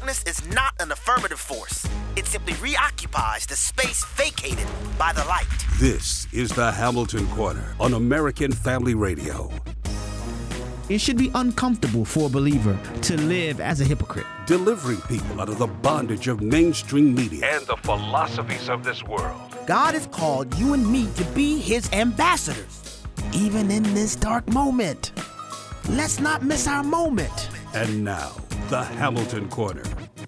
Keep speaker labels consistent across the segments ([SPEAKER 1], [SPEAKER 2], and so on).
[SPEAKER 1] darkness is not an affirmative force. It simply reoccupies the space vacated by the light.
[SPEAKER 2] This is the Hamilton Corner on American Family Radio.
[SPEAKER 3] It should be uncomfortable for a believer to live as a hypocrite.
[SPEAKER 2] Delivering people out of the bondage of mainstream media
[SPEAKER 4] and the philosophies of this world.
[SPEAKER 5] God has called you and me to be his ambassadors, even in this dark moment. Let's not miss our moment.
[SPEAKER 2] And now, the Hamilton Corner.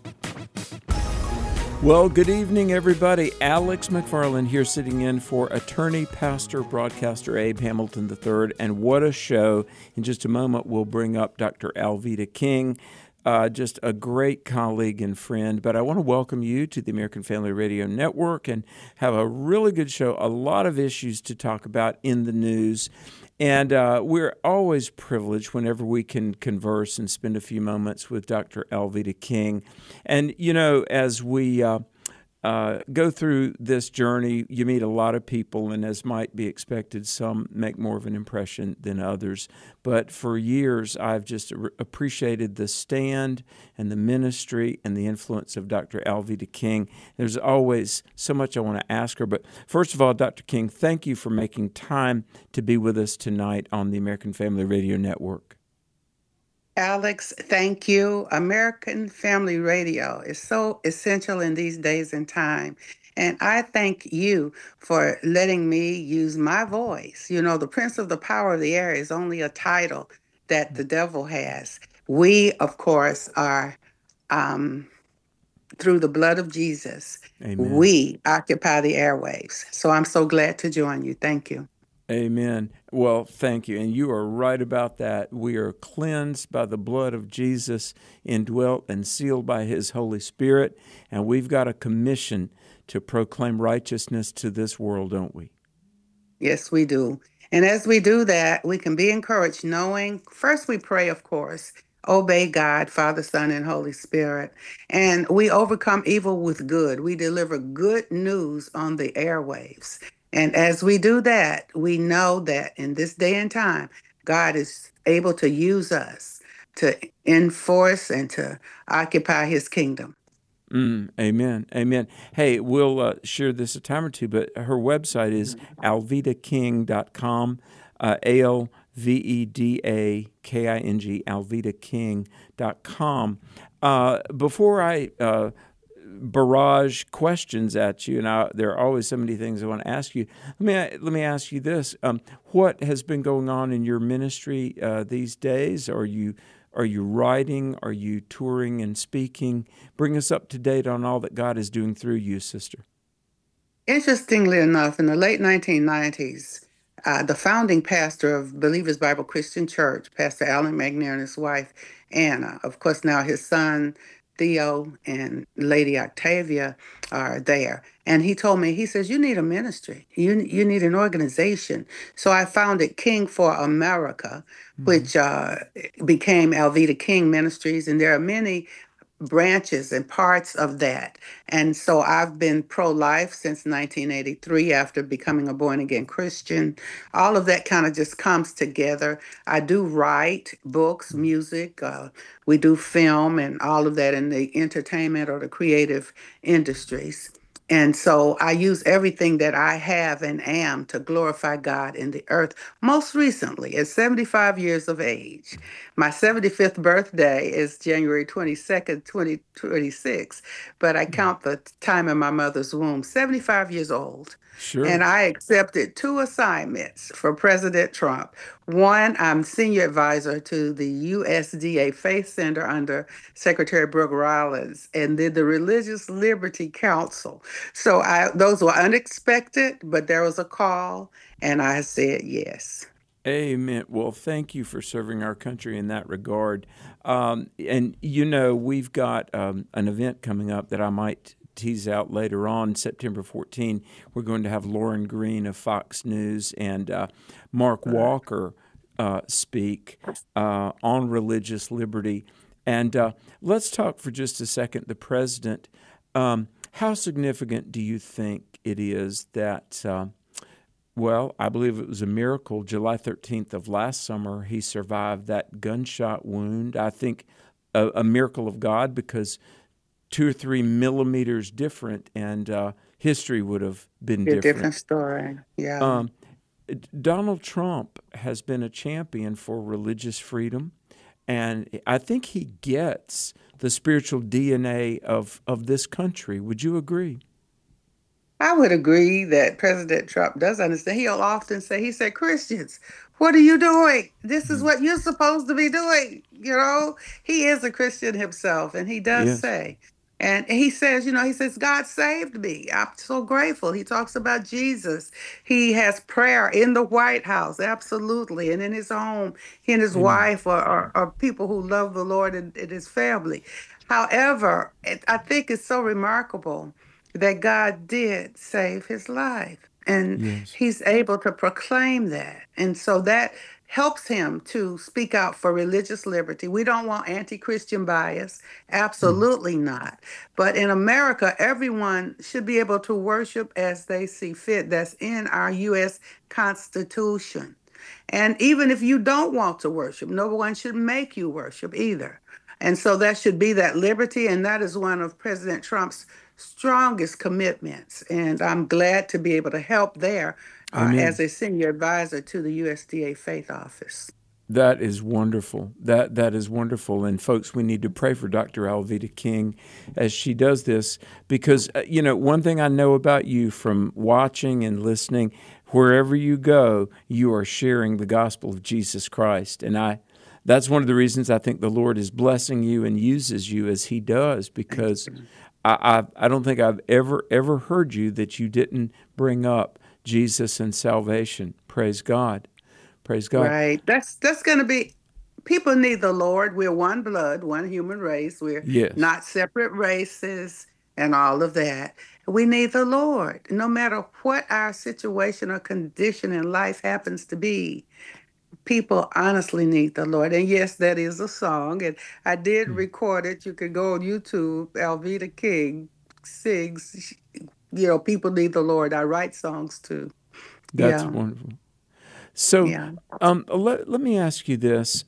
[SPEAKER 6] Well, good evening, everybody. Alex McFarland here, sitting in for attorney, pastor, broadcaster Abe Hamilton III. And what a show. In just a moment, we'll bring up Dr. Alveda King, just a great colleague and friend. But I want to welcome you to the American Family Radio Network and have a really good show. A lot of issues to talk about in the news. And we're always privileged whenever we can converse and spend a few moments with Dr. Alveda King. And, you know, as we go through this journey, you meet a lot of people, and as might be expected, some make more of an impression than others. But for years, I've just appreciated the stand and the ministry and the influence of Dr. Alveda King. There's always so much I want to ask her. But first of all, Dr. King, thank you for making time to be with us tonight on the American Family Radio Network.
[SPEAKER 7] Alex, thank you. American Family Radio is so essential in these days and time. And I thank you for letting me use my voice. You know, the Prince of the Power of the Air is only a title that the devil has. We, of course, are, through the blood of Jesus, Amen. We occupy the airwaves. So I'm so glad to join you. Thank you.
[SPEAKER 6] Amen. Well, thank you. And you are right about that. We are cleansed by the blood of Jesus, indwelt and sealed by his Holy Spirit. And we've got a commission to proclaim righteousness to this world, don't we?
[SPEAKER 7] Yes, we do. And as we do that, we can be encouraged knowing, first we pray, of course, obey God, Father, Son, and Holy Spirit. And we overcome evil with good. We deliver good news on the airwaves. And as we do that, we know that in this day and time, God is able to use us to enforce and to occupy his kingdom.
[SPEAKER 6] Amen. Amen. Hey, we'll share this a time or two, but her website is alvedaking.com, ALVEDAKING, alvedaking.com. Before I barrage questions at you, and there are always so many things I want to ask you. Let me ask you this: what has been going on in your ministry these days? Are you writing? Are you touring and speaking? Bring us up to date on all that God is doing through you, sister.
[SPEAKER 7] Interestingly enough, in the late 1990s, the founding pastor of Believers Bible Christian Church, Pastor Alan McNair, and his wife Anna, of course now his son Theo and Lady Octavia are there. And he told me, he says, you need a ministry. You need an organization. So I founded King for America, which became Alveda King Ministries. And there are many branches and parts of that. And so I've been pro-life since 1983 after becoming a born-again Christian. All of that kind of just comes together. I do write books, music, we do film and all of that in the entertainment or the creative industries. And so I use everything that I have and am to glorify God in the earth. Most recently, at 75 years of age, my 75th birthday is January 22nd, 2026, but I count the time in my mother's womb, 75 years old.
[SPEAKER 6] Sure.
[SPEAKER 7] And I accepted 2 assignments for President Trump. One, I'm senior advisor to the USDA Faith Center under Secretary Brooke Rollins, and then the Religious Liberty Council. So those were unexpected, but there was a call, and I said yes.
[SPEAKER 6] Amen. Well, thank you for serving our country in that regard. And, you know, we've got an event coming up that I might tease out later on, September 14. We're going to have Lauren Green of Fox News and Mark Walker speak on religious liberty. And let's talk for just a second, the president. How significant do you think it is that, well, I believe it was a miracle, July 13th of last summer, he survived that gunshot wound. I think a miracle of God, because 2 or 3 millimeters different, and history would have been
[SPEAKER 7] Be a
[SPEAKER 6] different.
[SPEAKER 7] different story. Yeah.
[SPEAKER 6] Donald Trump has been a champion for religious freedom, and I think he gets the spiritual DNA of this country. Would you agree?
[SPEAKER 7] I would agree that President Trump does understand. He'll often say, he said, Christians, what are you doing? This is what you're supposed to be doing. You know, he is a Christian himself, and he does
[SPEAKER 6] Yes.
[SPEAKER 7] say, and he says, he says, God saved me. I'm so grateful. He talks about Jesus. He has prayer in the White House, absolutely. And in his home, he and his wife are people who love the Lord and his family. However, I think it's so remarkable that God did save his life. And
[SPEAKER 6] Yes.
[SPEAKER 7] he's able to proclaim that. And so that helps him to speak out for religious liberty. We don't want anti-Christian bias. Absolutely not. But in America, everyone should be able to worship as they see fit. That's in our U.S. Constitution. And even if you don't want to worship, no one should make you worship either. And so that should be that liberty. And that is one of President Trump's strongest commitments. And I'm glad to be able to help there as a senior advisor to the USDA Faith Office.
[SPEAKER 6] That is wonderful. That is wonderful. And folks, we need to pray for Dr. Alveda King as she does this, because, one thing I know about you from watching and listening, wherever you go, you are sharing the gospel of Jesus Christ. And that's one of the reasons I think the Lord is blessing you and uses you as he does, because I don't think I've ever heard you that you didn't bring up Jesus and salvation. Praise God. Praise God.
[SPEAKER 7] Right. That's going to be, people need the Lord. We're one blood, one human race. We're not separate races and all of that. We need the Lord, no matter what our situation or condition in life happens to be. People honestly need the Lord. And yes, that is a song. And I did record it. You could go on YouTube, Alveda King sings, people need the Lord. I write songs too.
[SPEAKER 6] That's wonderful. So let me ask you this.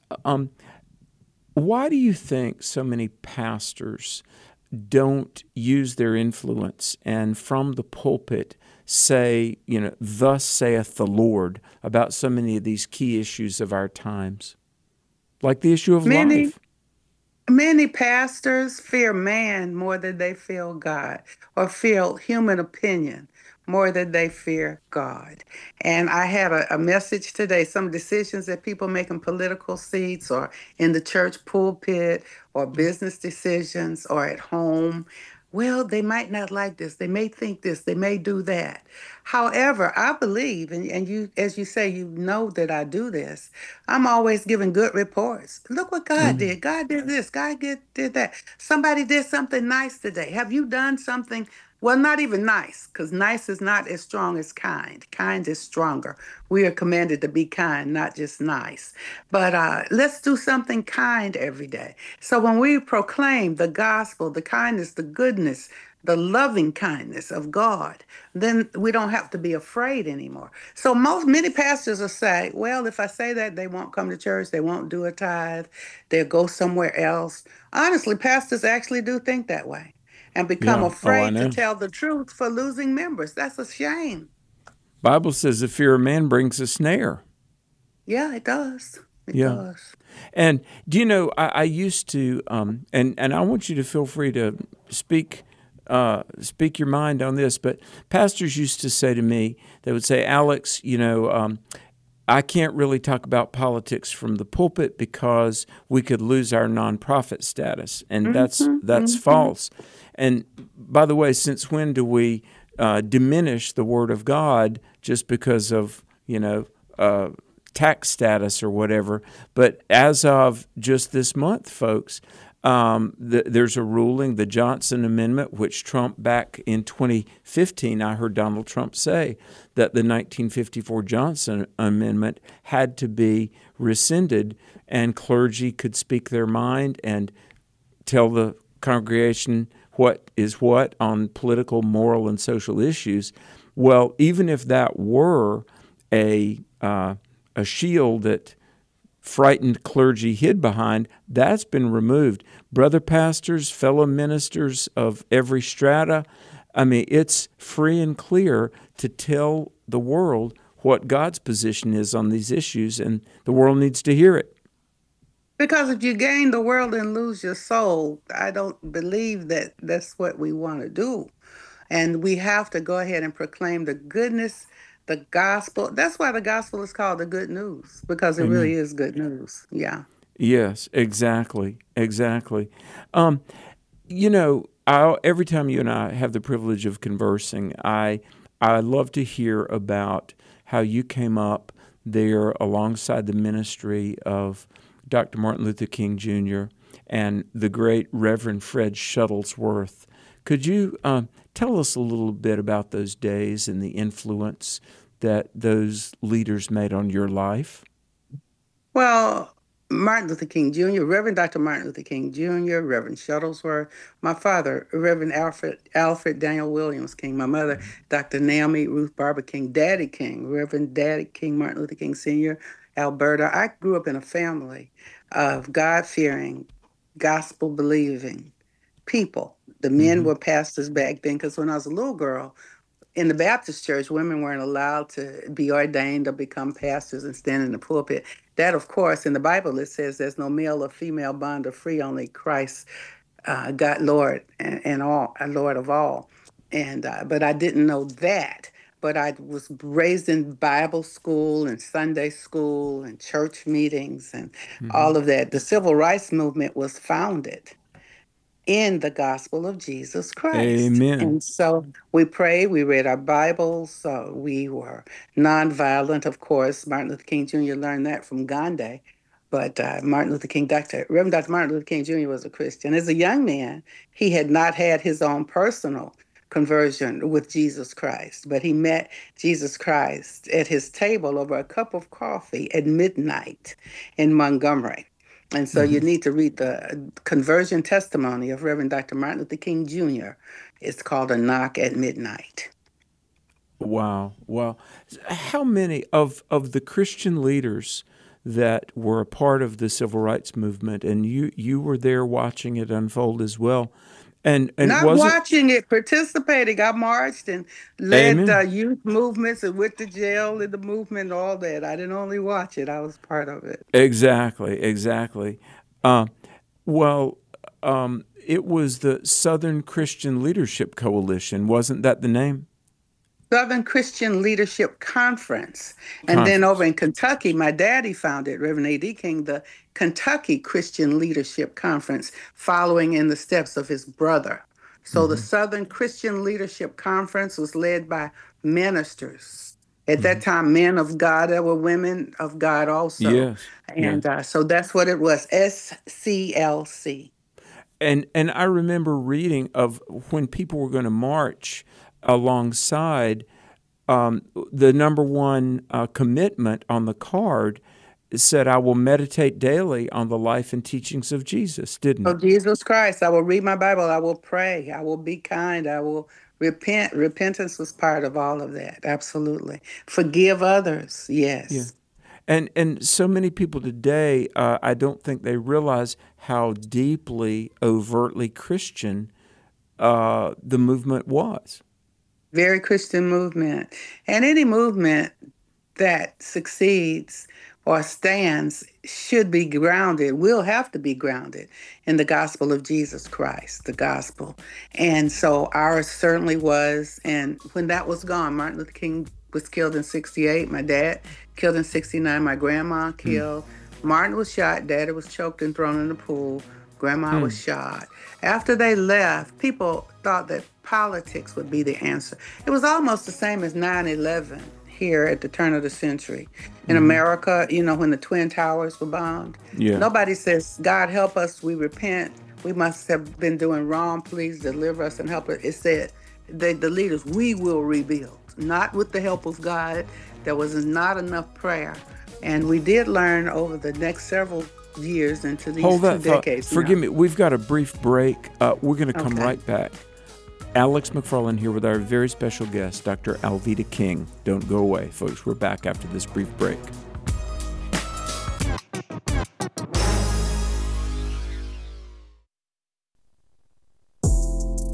[SPEAKER 6] Why do you think so many pastors don't use their influence and from the pulpit say, thus saith the Lord about so many of these key issues of our times, like the issue of life?
[SPEAKER 7] Many pastors fear man more than they fear God, or fear human opinion more than they fear God. And I had a message today, some decisions that people make in political seats or in the church pulpit or business decisions or at home. Well, they might not like this. They may think this. They may do that. However, I believe, and you, as you say, you know that I do this. I'm always giving good reports. Look what God did. God did this. God did that. Somebody did something nice today. Have you done something? Well, not even nice, because nice is not as strong as kind. Kind is stronger. We are commanded to be kind, not just nice. But let's do something kind every day. So when we proclaim the gospel, the kindness, the goodness, the loving kindness of God, then we don't have to be afraid anymore. So many pastors will say, well, if I say that, they won't come to church, they won't do a tithe, they'll go somewhere else. Honestly, pastors actually do think that way and become afraid to tell the truth for losing members. That's a shame.
[SPEAKER 6] Bible says the fear of man brings a snare.
[SPEAKER 7] Yeah, it does. It does.
[SPEAKER 6] And do you know, I used to, and I want you to feel free to speak your mind on this, but pastors used to say to me, they would say, Alex, I can't really talk about politics from the pulpit because we could lose our nonprofit status, and that's false. And by the way, since when do we diminish the Word of God just because of tax status or whatever? But as of just this month, folks, there's a ruling, the Johnson Amendment, which Trump back in 2015, I heard Donald Trump say that the 1954 Johnson Amendment had to be rescinded and clergy could speak their mind and tell the congregation what is what on political, moral, and social issues. Well, even if that were a shield that frightened clergy hid behind, that's been removed. Brother pastors, fellow ministers of every strata, I mean, it's free and clear to tell the world what God's position is on these issues, and the world needs to hear it.
[SPEAKER 7] Because if you gain the world and lose your soul, I don't believe that that's what we want to do. And we have to go ahead and proclaim the goodness, the gospel. That's why the gospel is called the good news, because it really is good news. Yeah.
[SPEAKER 6] Yes, exactly. Every time you and I have the privilege of conversing, I love to hear about how you came up there alongside the ministry of Dr. Martin Luther King Jr. and the great Reverend Fred Shuttlesworth. Could you tell us a little bit about those days and the influence that those leaders made on your life?
[SPEAKER 7] Well, Martin Luther King Jr., Reverend Dr. Martin Luther King Jr., Reverend Shuttlesworth, my father, Reverend Alfred Daniel Williams King, my mother, Dr. Naomi Ruth Barber King, Daddy King, Reverend Daddy King, Martin Luther King Sr., Alberta. I grew up in a family of God-fearing, gospel-believing people. The men were pastors back then, because when I was a little girl, in the Baptist church, women weren't allowed to be ordained or become pastors and stand in the pulpit. That, of course, in the Bible, it says there's no male or female, bond or free, only Christ, God, Lord, and all, Lord of all. And but I didn't know that. But I was raised in Bible school and Sunday school and church meetings and all of that. The Civil Rights Movement was founded in the gospel of Jesus Christ.
[SPEAKER 6] Amen.
[SPEAKER 7] And so we prayed, we read our Bibles, we were nonviolent, of course. Martin Luther King Jr. learned that from Gandhi. But Reverend Dr. Martin Luther King Jr. was a Christian. As a young man, he had not had his own personal conversion with Jesus Christ, but he met Jesus Christ at his table over a cup of coffee at midnight in Montgomery. And so you need to read the conversion testimony of Reverend Dr. Martin Luther King Jr. It's called A Knock at Midnight.
[SPEAKER 6] Wow. How many of the Christian leaders that were a part of the civil rights movement, and you were there watching it unfold as well, and
[SPEAKER 7] not watching it, participating. I marched and led youth movements and went to jail in the movement, all that. I didn't only watch it; I was part of it.
[SPEAKER 6] Exactly. It was the Southern Christian Leadership Coalition, wasn't that the name?
[SPEAKER 7] Southern Christian Leadership Conference. And then over in Kentucky, my daddy founded, Reverend A.D. King, the Kentucky Christian Leadership Conference, following in the steps of his brother. So the Southern Christian Leadership Conference was led by ministers. At that time, men of God, there were women of God also.
[SPEAKER 6] Yes.
[SPEAKER 7] And so that's what it was, SCLC.
[SPEAKER 6] And I remember reading of when people were going to march alongside the number one commitment on the card said, I will meditate daily on the life and teachings of Jesus, didn't it?
[SPEAKER 7] Oh, Jesus Christ. I will read my Bible. I will pray. I will be kind. I will repent. Repentance was part of all of that. Absolutely. Forgive others. Yes.
[SPEAKER 6] Yeah. And so many people today, I don't think they realize how deeply, overtly Christian the movement was.
[SPEAKER 7] Very Christian movement. And any movement that succeeds or stands should be grounded, will have to be grounded in the gospel of Jesus Christ, the gospel. And so ours certainly was. And when that was gone, Martin Luther King was killed in 1968. My dad killed in 1969. My grandma killed. Martin was shot. Daddy was choked and thrown in the pool. Grandma was shot. After they left, people thought that politics would be the answer. It was almost the same as 9/11 here at the turn of the century. In America, when the Twin Towers were bombed, nobody says, God help us, we repent, we must have been doing wrong, please deliver us and help us. It said, the leaders, we will rebuild, not with the help of God. There was not enough prayer. And we did learn over the next several years into these 2 decades.
[SPEAKER 6] Forgive me, we've got a brief break. We're going to come right back. Alex McFarland here with our very special guest, Dr. Alveda King. Don't go away, folks. We're back after this brief break.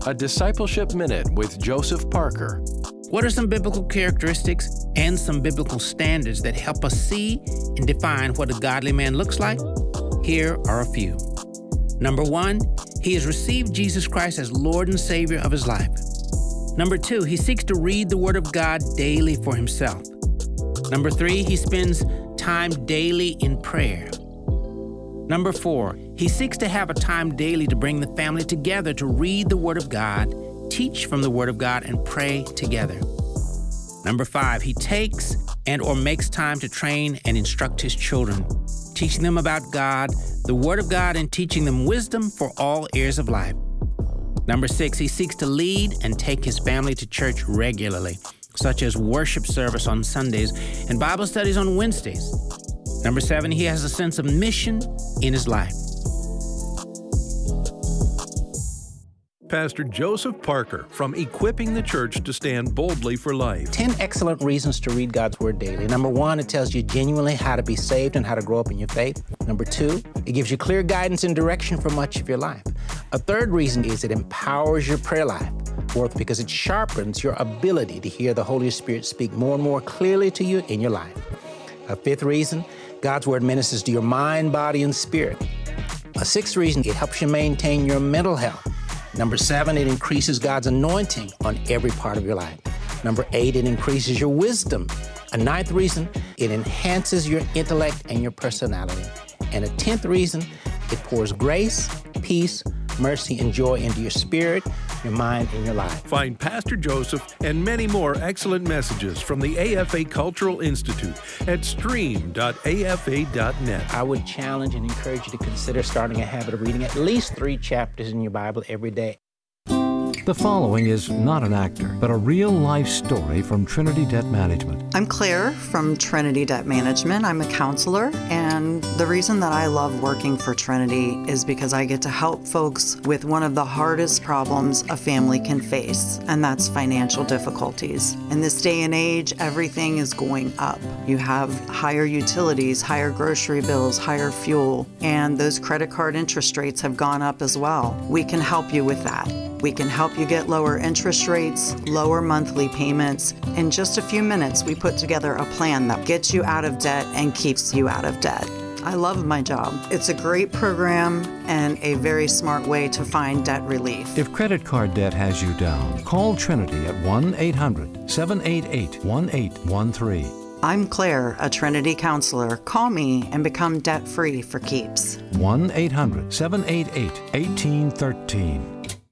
[SPEAKER 8] a Discipleship Minute with Joseph Parker.
[SPEAKER 5] What are some biblical characteristics and some biblical standards that help us see and define what a godly man looks like? Here are a few. Number 1, he has received Jesus Christ as Lord and Savior of his life. Number 2, he seeks to read the Word of God daily for himself. Number 3, he spends time daily in prayer. Number 4, he seeks to have a time daily to bring the family together to read the Word of God, teach from the Word of God, and pray together. Number 5, he takes and or makes time to train and instruct his children, teaching them about God, the Word of God, and teaching them wisdom for all areas of life. Number 6, he seeks to lead and take his family to church regularly, such as worship service on Sundays and Bible studies on Wednesdays. Number 7, he has a sense of mission in his life.
[SPEAKER 9] Pastor Joseph Parker from Equipping the Church to Stand Boldly for Life.
[SPEAKER 5] 10 excellent reasons to read God's Word daily. Number 1, it tells you genuinely how to be saved and how to grow up in your faith. Number 2, it gives you clear guidance and direction for much of your life. A third reason is it empowers your prayer life. Fourth, because it sharpens your ability to hear the Holy Spirit speak more and more clearly to you in your life. A fifth reason, God's Word ministers to your mind, body, and spirit. A sixth reason, it helps you maintain your mental health. Number 7, it increases God's anointing on every part of your life. Number 8, it increases your wisdom. A ninth reason, it enhances your intellect and your personality. And a 10th reason, it pours grace, peace, mercy, and joy into your spirit, your mind, and your life.
[SPEAKER 9] Find Pastor Joseph and many more excellent messages from the AFA Cultural Institute at stream.afa.net.
[SPEAKER 5] I would challenge and encourage you to consider starting a habit of reading at least 3 chapters in your Bible every day.
[SPEAKER 10] The following is not an actor, but a real-life story from Trinity Debt Management.
[SPEAKER 11] I'm Claire from Trinity Debt Management. I'm a counselor, and the reason that I love working for Trinity is because I get to help folks with one of the hardest problems a family can face, and that's financial difficulties. In this day and age, everything is going up. You have higher utilities, higher grocery bills, higher fuel, and those credit card interest rates have gone up as well. We can help you with that. We can help you get lower interest rates, lower monthly payments. In just a few minutes, we put together a plan that gets you out of debt and keeps you out of debt. I love my job. It's a great program and a very smart way to find debt relief.
[SPEAKER 10] If credit card debt has you down, call Trinity at 1-800-788-1813.
[SPEAKER 11] I'm Claire, a Trinity counselor. Call me and become debt-free for keeps.
[SPEAKER 10] 1-800-788-1813.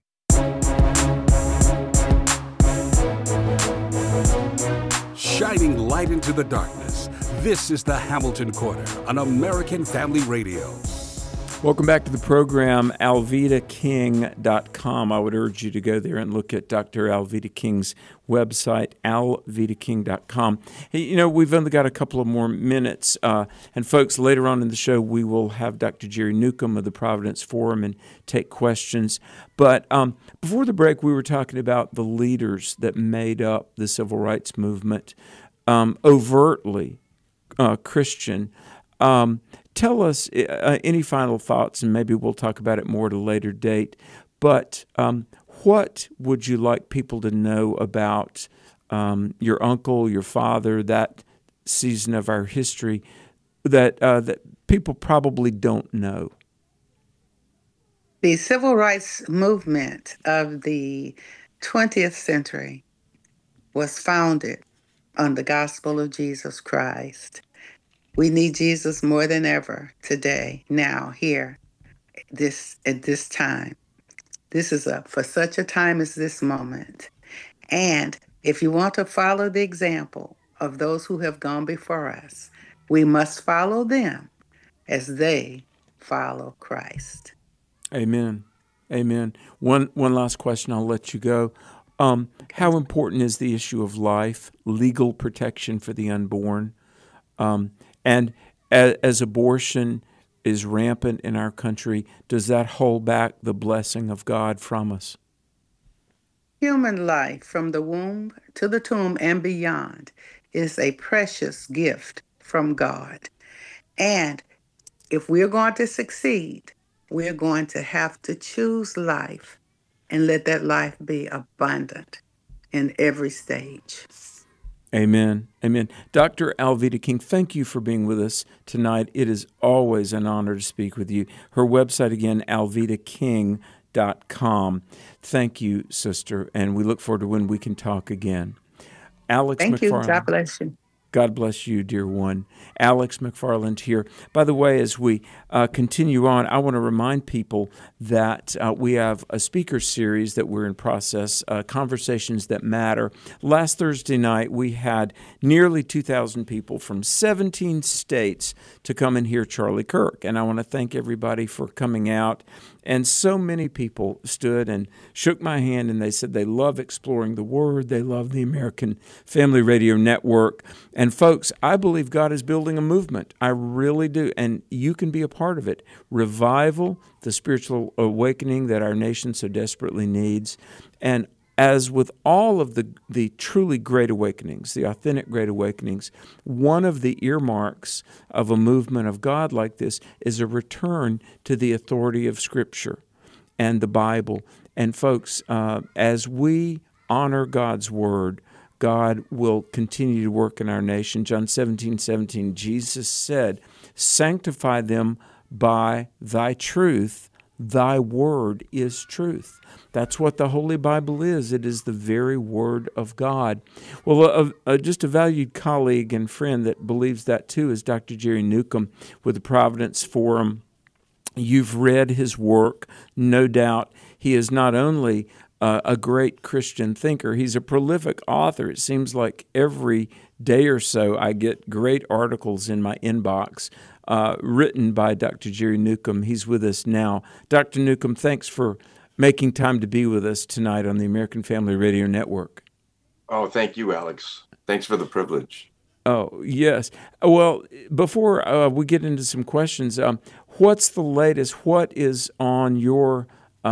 [SPEAKER 2] Shining light into the darkness. This is the Hamilton Corner on American Family Radio.
[SPEAKER 6] Welcome back to the program, alvidaking.com. I would urge you to go there and look at Dr. Alveda King's website, alvidaking.com. Hey, you know, we've only got a couple of more minutes. And folks, later on in the show, we will have Dr. Jerry Newcomb of the Providence Forum and take questions. But before the break, we were talking about the leaders that made up the civil rights movement, overtly Christian. Tell us any final thoughts, and maybe we'll talk about it more at a later date. But what would you like people to know about your uncle, your father, that season of our history that people probably don't know?
[SPEAKER 7] The civil rights movement of the 20th century was founded on the gospel of Jesus Christ. We need Jesus more than ever today, now, here, at this time. This is for such a time as this moment. And if you want to follow the example of those who have gone before us, we must follow them as they follow Christ.
[SPEAKER 6] Amen. Amen. One last question, I'll let you go. How important is the issue of life, legal protection for the unborn? And as abortion is rampant in our country, does that hold back the blessing of God from us?
[SPEAKER 7] Human life from the womb to the tomb and beyond is a precious gift from God. And if we're going to succeed, we're going to have to choose life and let that life be abundant in every stage.
[SPEAKER 6] Amen. Amen. Dr. Alveda King, thank you for being with us tonight. It is always an honor to speak with you. Her website again, alvedaking.com. Thank you, sister, and we look forward to when we can talk again. Alex
[SPEAKER 7] Thank
[SPEAKER 6] McFarland.
[SPEAKER 7] you. God bless you.
[SPEAKER 6] God bless you, dear one. Alex McFarland here. By the way, as we continue on, I want to remind people that we have a speaker series that we're in process, Conversations That Matter. Last Thursday night, we had nearly 2,000 people from 17 states to come and hear Charlie Kirk. And I want to thank everybody for coming out. And so many people stood and shook my hand, and they said they love exploring the Word. They love the American Family Radio Network. And folks, I believe God is building a movement. I really do. And you can be a part of it. Revival, the spiritual awakening that our nation so desperately needs. And as with all of the truly great awakenings, the authentic great awakenings, one of the earmarks of a movement of God like this is a return to the authority of Scripture and the Bible. And folks, as we honor God's Word, God will continue to work in our nation. John 17:17, Jesus said, "Sanctify them by thy truth. Thy word is truth." That's what the Holy Bible is. It is the very Word of God. Well, just a valued colleague and friend that believes that too is Dr. Jerry Newcomb with the Providence Forum. You've read his work, no doubt. He is not only a great Christian thinker, he's a prolific author. It seems like every day or so I get great articles in my inbox written by Dr. Jerry Newcomb. He's with us now. Dr. Newcomb, thanks for making time to be with us tonight on the American Family Radio Network.
[SPEAKER 12] Oh, thank you, Alex. Thanks for the privilege.
[SPEAKER 6] Oh, yes. Well, before we get into some questions, what's the latest? What is on your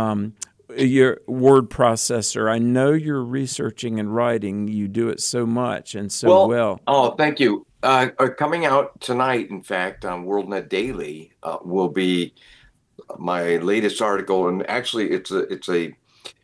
[SPEAKER 6] word processor? I know you're researching and writing. You do it so much and so well.
[SPEAKER 12] Oh, thank you. Coming out tonight, in fact, on WorldNet Daily will be my latest article, and actually it's a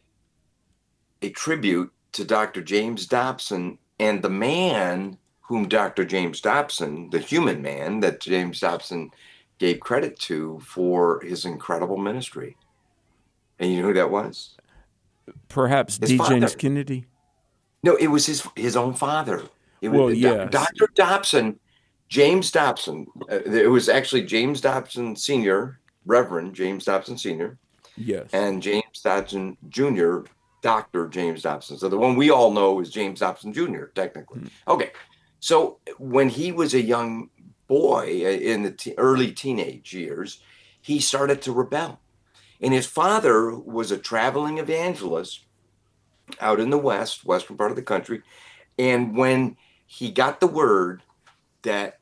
[SPEAKER 12] tribute to Dr. James Dobson and the man whom Dr. James Dobson, the human man that James Dobson gave credit to for his incredible ministry. And you know who that was?
[SPEAKER 6] Perhaps
[SPEAKER 12] his
[SPEAKER 6] D.
[SPEAKER 12] father.
[SPEAKER 6] James Kennedy?
[SPEAKER 12] No, it was his own father. It was,
[SPEAKER 6] yes.
[SPEAKER 12] Dr. Dobson, James Dobson. It was actually James Dobson Sr., Reverend James Dobson Sr.,
[SPEAKER 6] yes,
[SPEAKER 12] and James Dobson Jr., Dr. James Dobson. So the one we all know is James Dobson Jr., technically. Okay, so when he was a young boy in the early teenage years, he started to rebel. And his father was a traveling evangelist out in the western part of the country. And when he got the word that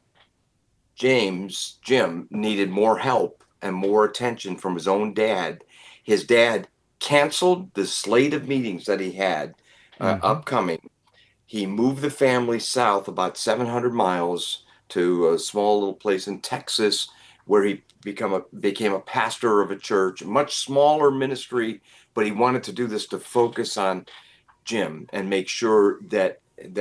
[SPEAKER 12] Jim needed more help and more attention from his own dad, his dad canceled the slate of meetings that he had upcoming. He moved the family south about 700 miles to a small little place in Texas where he became a pastor of a church, a much smaller ministry, but he wanted to do this to focus on Jim and make sure that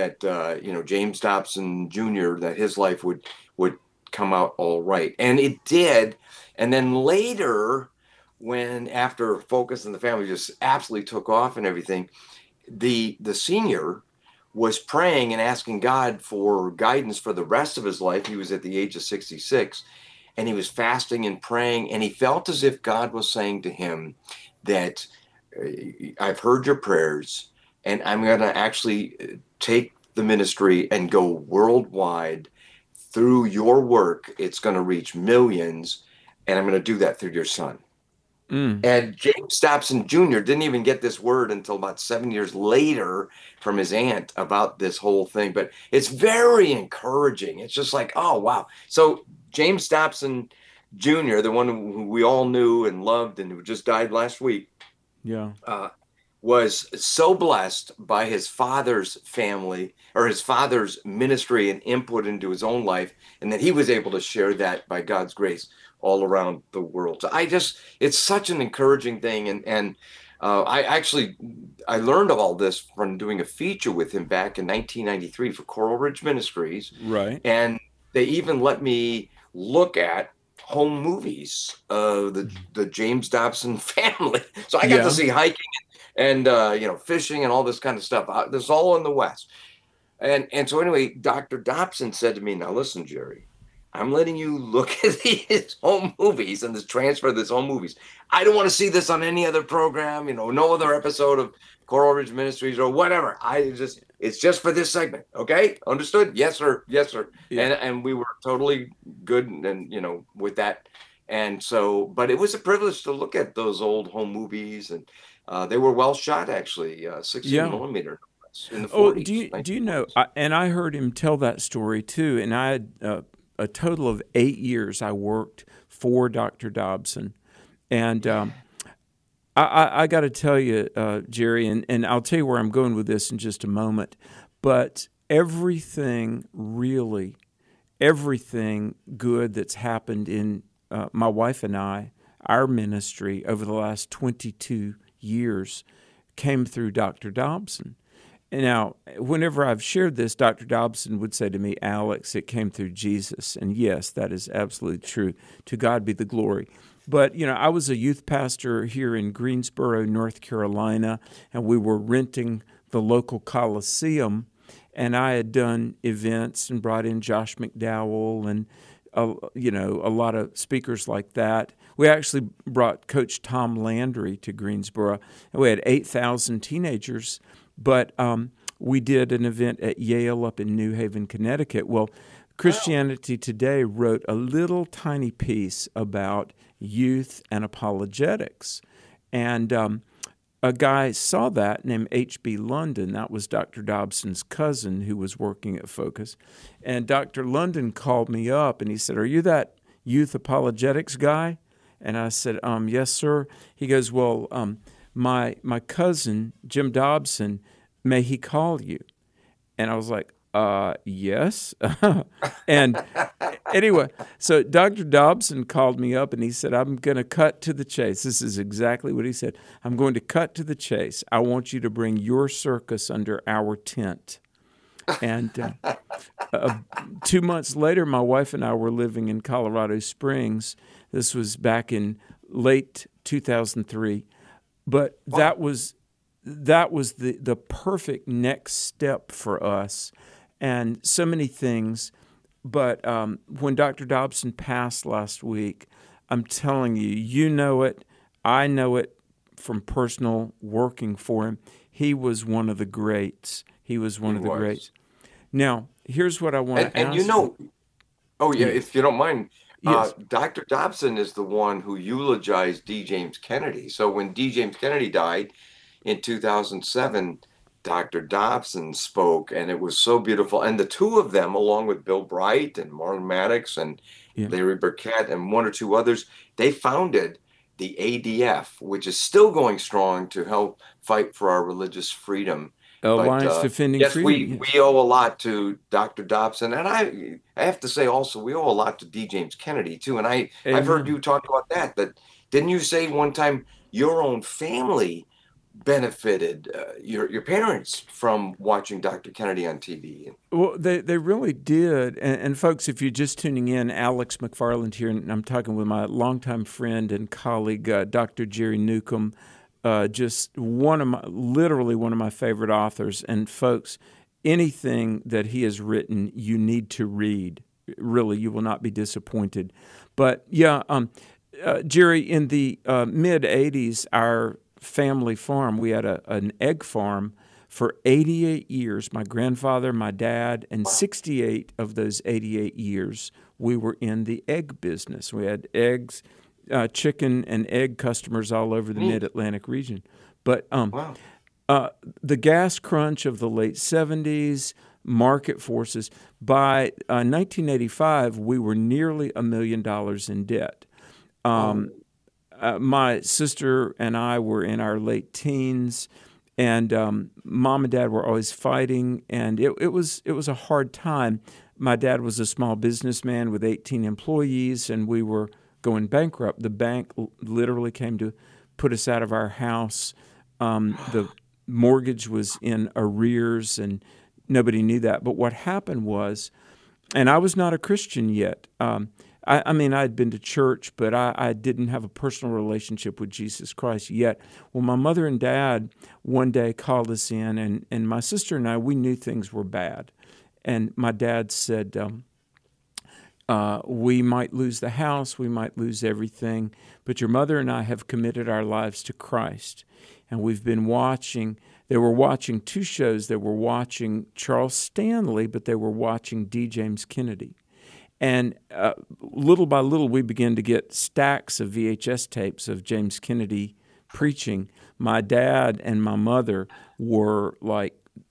[SPEAKER 12] James Dobson Jr., that his life would come out all right. And it did. And then later, when after Focus on the Family just absolutely took off and everything, the senior was praying and asking God for guidance for the rest of his life. He was at the age of 66, and he was fasting and praying, and he felt as if God was saying to him that I've heard your prayers, and I'm going to actually take the ministry and go worldwide through your work. It's going to reach millions, and I'm going to do that through your son. And James Dobson Jr. didn't even get this word until about 7 years later from his aunt about this whole thing. But it's very encouraging. It's just like, oh, wow. So James Dobson Jr., the one who we all knew and loved and who just died last week, was so blessed by his father's family or his father's ministry and input into his own life, and that he was able to share that by God's grace all around the world. So it's such an encouraging thing. And I learned of all this from doing a feature with him back in 1993 for Coral Ridge Ministries.
[SPEAKER 6] Right.
[SPEAKER 12] And they even let me look at home movies of the James Dobson family. So I got to see hiking and fishing and all this kind of stuff. This is all in the West. And so anyway, Dr. Dobson said to me, now listen, Jerry, I'm letting you look at these home movies and this transfer of this home movies. I don't want to see this on any other program, no other episode of Coral Ridge Ministries or whatever. It's just for this segment. Okay. Understood? Yes, sir. Yes, sir. Yeah. And we were totally good and with that. And so, but it was a privilege to look at those old home movies, and they were well shot, actually, 16 millimeter. In the 40s,
[SPEAKER 6] do you know? And I heard him tell that story too. And I had a total of 8 years I worked for Dr. Dobson, and I got to tell you, Jerry, and I'll tell you where I'm going with this in just a moment. But everything good that's happened in my wife and our ministry over the last 22 years came through Dr. Dobson. Now, whenever I've shared this, Dr. Dobson would say to me, Alex, it came through Jesus. And yes, that is absolutely true. To God be the glory. But, I was a youth pastor here in Greensboro, North Carolina, and we were renting the local Coliseum. And I had done events and brought in Josh McDowell and, a lot of speakers like that. We actually brought Coach Tom Landry to Greensboro, and we had 8,000 teenagers. But we did an event at Yale up in New Haven, Connecticut. Well, Christianity Today wrote a little tiny piece about youth and apologetics. And a guy saw that named H.B. London. That was Dr. Dobson's cousin who was working at Focus. And Dr. London called me up and he said, are you that youth apologetics guy? And I said, yes, sir. He goes, well, my cousin, Jim Dobson, may he call you? And I was like, yes. And anyway, so Dr. Dobson called me up and he said, I'm going to cut to the chase. This is exactly what he said. I'm going to cut to the chase. I want you to bring your circus under our tent. And 2 months later, my wife and I were living in Colorado Springs. This was back in late 2003. But that was the perfect next step for us, and so many things. But when Dr. Dobson passed last week, I'm telling you, you know it, I know it from personal working for him. He was one of the greats. He was one of the greats. Now, here's what I want to ask.
[SPEAKER 12] If you don't mind.
[SPEAKER 6] Yes.
[SPEAKER 12] Dr. Dobson is the one who eulogized D. James Kennedy. So when D. James Kennedy died in 2007, Dr. Dobson spoke, and it was so beautiful. And the two of them, along with Bill Bright and Marlon Maddox and Larry Burkett and one or two others, they founded the ADF, which is still going strong to help fight for our religious freedom.
[SPEAKER 6] Alliance Defending Freedom.
[SPEAKER 12] Yes, we owe a lot to Dr. Dobson, and I have to say also we owe a lot to D. James Kennedy too. And I've heard you talk about that. That didn't you say one time your own family benefited your parents from watching Dr. Kennedy on TV?
[SPEAKER 6] Well, they really did. And folks, if you're just tuning in, Alex McFarland here, and I'm talking with my longtime friend and colleague, Dr. Jerry Newcomb. Just literally one of my favorite authors. And folks, anything that he has written, you need to read. Really, you will not be disappointed. But Jerry, in the mid 80s, our family farm, we had an egg farm for 88 years. My grandfather, my dad, and 68 of those 88 years, we were in the egg business. We had eggs. Chicken and egg customers all over the Mid-Atlantic region. But the gas crunch of the late 70s, market forces, by 1985, we were nearly $1 million in debt. My sister and I were in our late teens, And Mom and Dad were always fighting, and it was a hard time. My dad was a small businessman with 18 employees, and we were going bankrupt. The bank literally came to put us out of our house. The mortgage was in arrears, and nobody knew that. But what happened was, and I was not a Christian yet. I mean, I had been to church, but I didn't have a personal relationship with Jesus Christ yet. Well, my mother and dad one day called us in, and my sister and I, we knew things were bad. And my dad said, we might lose the house, we might lose everything, but your mother and I have committed our lives to Christ. And we've been watching, they were watching two shows. They were watching Charles Stanley, but they were watching D. James Kennedy. And little by little, we began to get stacks of VHS tapes of James Kennedy preaching. My dad and my mother were like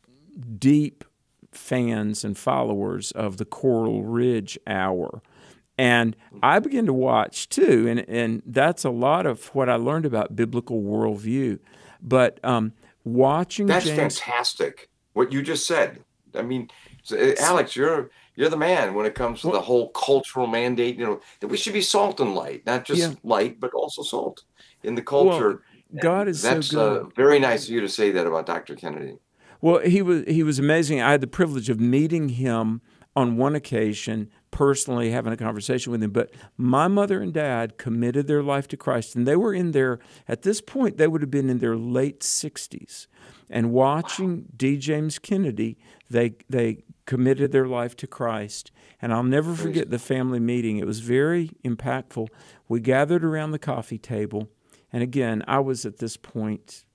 [SPEAKER 6] deep fans and followers of the Coral Ridge Hour. And I began to watch too, and that's a lot of what I learned about biblical worldview. But watching
[SPEAKER 12] That's
[SPEAKER 6] James...
[SPEAKER 12] fantastic, what you just said. I mean, Alex, you're the man when it comes to the whole cultural mandate, that we should be salt and light, not just light, but also salt in the culture.
[SPEAKER 6] Well, God is
[SPEAKER 12] That's
[SPEAKER 6] so good.
[SPEAKER 12] Very nice of you to say that about Dr. Kennedy.
[SPEAKER 6] Well, he was amazing. I had the privilege of meeting him on one occasion, personally having a conversation with him. But my mother and dad committed their life to Christ, and they were at this point, they would have been in their late 60s. And watching D. James Kennedy, they committed their life to Christ. And I'll never forget the family meeting. It was very impactful. We gathered around the coffee table. And again, I was at this point,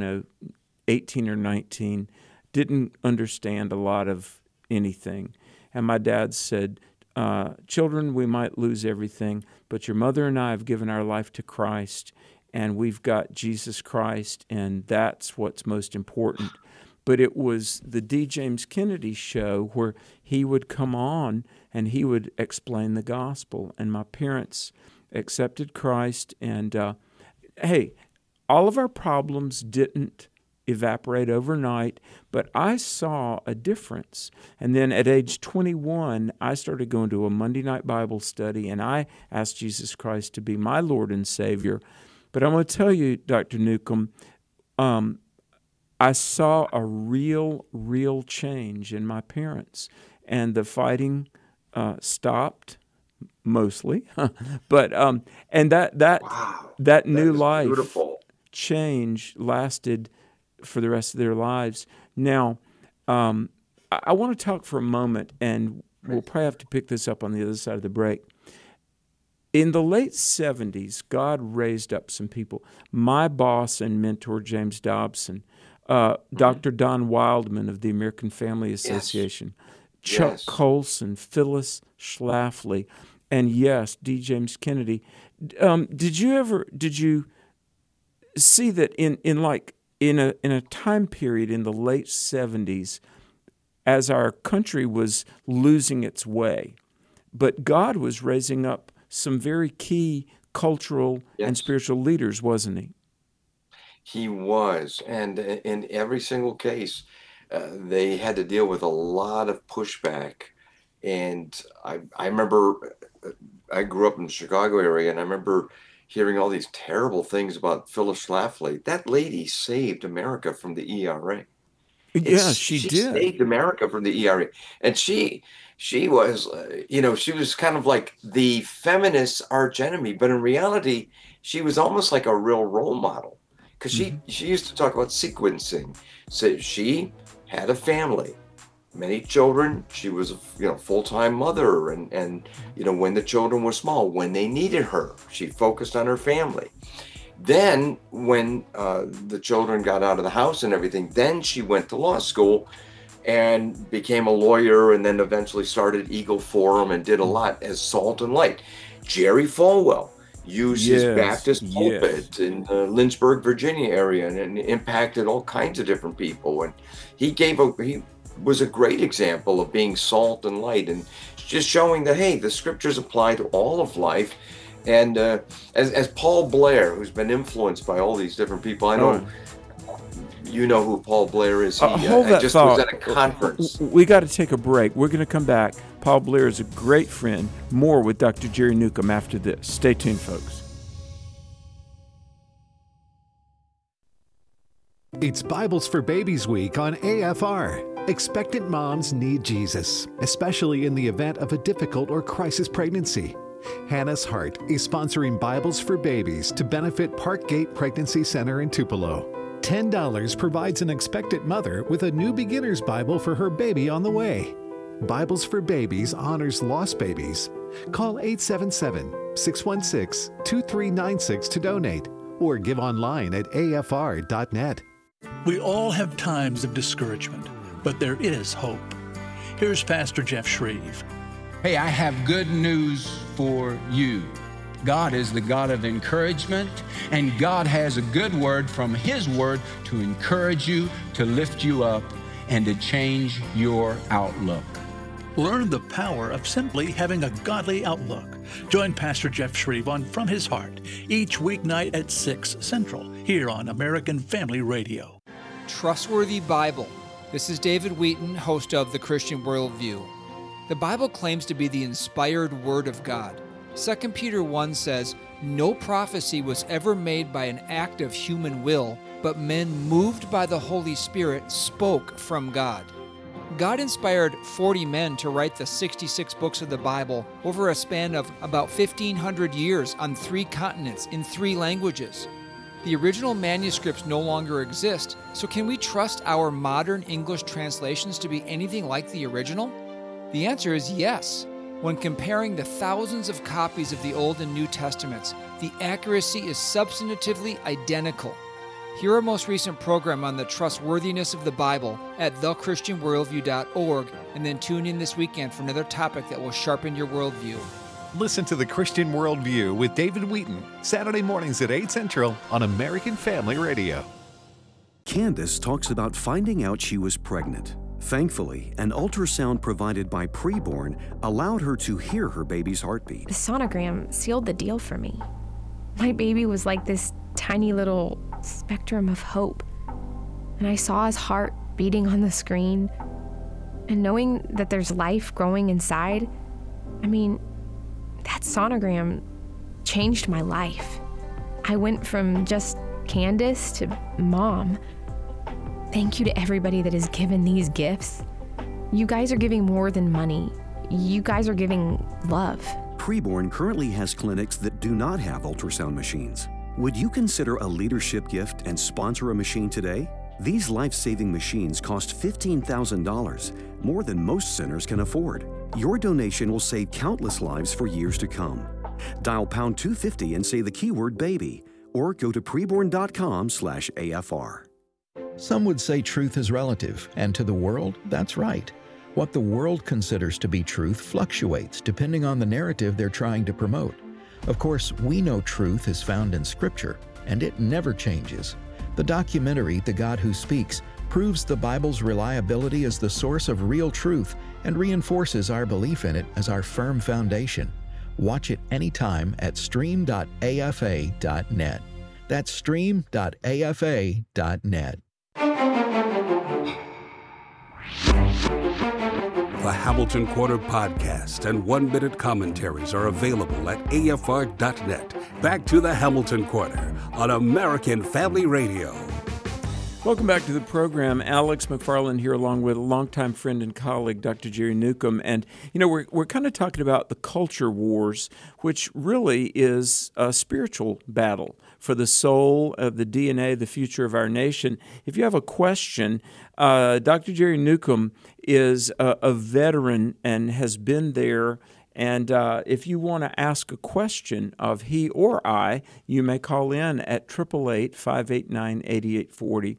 [SPEAKER 6] 18 or 19, didn't understand a lot of anything. And my dad said, children, we might lose everything, but your mother and I have given our life to Christ, and we've got Jesus Christ, and that's what's most important. But it was the D. James Kennedy show where he would come on and he would explain the gospel. And my parents accepted Christ, and hey, all of our problems didn't evaporate overnight, but I saw a difference. And then at age 21, I started going to a Monday night Bible study, and I asked Jesus Christ to be my Lord and Savior. But I'm going to tell you, Dr. Newcomb, I saw a real change in my parents, and the fighting stopped mostly, but and that new life
[SPEAKER 12] beautiful.
[SPEAKER 6] Change lasted for the rest of their lives. Now, I want to talk for a moment, and we'll probably have to pick this up on the other side of the break. In the late 70s, God raised up some people. My boss and mentor, James Dobson, Dr. Don Wildman of the American Family Association, Chuck Colson, Phyllis Schlafly, and yes, D. James Kennedy. Did you see that in a time period in the late 70s, as our country was losing its way, but God was raising up some very key cultural and spiritual leaders, wasn't he?
[SPEAKER 12] He was, and in every single case, they had to deal with a lot of pushback. And I remember, I grew up in the Chicago area, and I remember hearing all these terrible things about Phyllis Schlafly. That lady saved America from the ERA.
[SPEAKER 6] Yeah, she did.
[SPEAKER 12] Saved America from the ERA. And she was, she was kind of like the feminist arch enemy, but in reality, she was almost like a real role model, because she used to talk about sequencing. So she had a family, many children. She was a full-time mother, and when the children were small, when they needed her, she focused on her family. Then when the children got out of the house and everything, then she went to law school and became a lawyer, and then eventually started Eagle Forum and did a lot as Salt and Light. Jerry Falwell used his Baptist pulpit in the Lynchburg, Virginia area, and impacted all kinds of different people. And he was a great example of being salt and light, and just showing that, hey, the scriptures apply to all of life. And as Paul Blair, who's been influenced by all these different people, I know, you know who Paul Blair is.
[SPEAKER 6] Hold that
[SPEAKER 12] just
[SPEAKER 6] thought.
[SPEAKER 12] was at a conference.
[SPEAKER 6] We got to take a break. We're going to come back. Paul Blair is a great friend. More with Dr. Jerry Newcomb after this. Stay tuned, folks.
[SPEAKER 13] It's Bibles for Babies Week on AFR. Expectant moms need Jesus, especially in the event of a difficult or crisis pregnancy. Hannah's Heart is sponsoring Bibles for Babies to benefit Parkgate Pregnancy Center in Tupelo. $10 provides an expectant mother with a new beginner's Bible for her baby on the way. Bibles for Babies honors lost babies. Call 877-616-2396 to donate or give online at afr.net.
[SPEAKER 14] We all have times of discouragement, but there is hope. Here's Pastor Jeff Shreve.
[SPEAKER 15] Hey, I have good news for you. God is the God of encouragement, and God has a good word from His word to encourage you, to lift you up, and to change your outlook.
[SPEAKER 14] Learn the power of simply having a godly outlook. Join Pastor Jeff Shreve on From His Heart each weeknight at 6 Central here on American Family Radio.
[SPEAKER 16] Trustworthy Bible. This is David Wheaton, host of The Christian Worldview. The Bible claims to be the inspired Word of God. 2 Peter 1 says, "No prophecy was ever made by an act of human will, but men moved by the Holy Spirit spoke from God." God inspired 40 men to write the 66 books of the Bible over a span of about 1,500 years on 3 continents in 3 languages. The original manuscripts no longer exist, so can we trust our modern English translations to be anything like the original? The answer is yes. When comparing the thousands of copies of the Old and New Testaments, the accuracy is substantively identical. Hear our most recent program on the trustworthiness of the Bible at thechristianworldview.org, and then tune in this weekend for another topic that will sharpen your worldview.
[SPEAKER 13] Listen to The Christian Worldview with David Wheaton, Saturday mornings at 8 Central on American Family Radio.
[SPEAKER 17] Candace talks about finding out she was pregnant. Thankfully, an ultrasound provided by Preborn allowed her to hear her baby's heartbeat.
[SPEAKER 18] The sonogram sealed the deal for me. My baby was like this tiny little spectrum of hope. And I saw his heart beating on the screen. And knowing that there's life growing inside, that sonogram changed my life. I went from just Candace to mom. Thank you to everybody that has given these gifts. You guys are giving more than money. You guys are giving love.
[SPEAKER 17] Preborn currently has clinics that do not have ultrasound machines. Would you consider a leadership gift and sponsor a machine today? These life-saving machines cost $15,000, more than most centers can afford. Your donation will save countless lives for years to come. Dial pound 250 and say the keyword baby, or go to preborn.com/AFR.
[SPEAKER 19] Some would say truth is relative, and to the world, that's right. What the world considers to be truth fluctuates depending on the narrative they're trying to promote. Of course, we know truth is found in Scripture, and it never changes. The documentary, The God Who Speaks, proves the Bible's reliability as the source of real truth and reinforces our belief in it as our firm foundation. Watch it anytime at stream.afa.net. That's stream.afa.net.
[SPEAKER 2] The Hamilton Quarter podcast and one-minute commentaries are available at afr.net. Back to the Hamilton Quarter on American Family Radio.
[SPEAKER 6] Welcome back to the program. Alex McFarland here, along with a longtime friend and colleague, Dr. Jerry Newcomb. And, we're kind of talking about the culture wars, which really is a spiritual battle for the soul of the DNA, the future of our nation. If you have a question, Dr. Jerry Newcomb is a veteran and has been there. And if you want to ask a question of he or I, you may call in at 888-589-8840,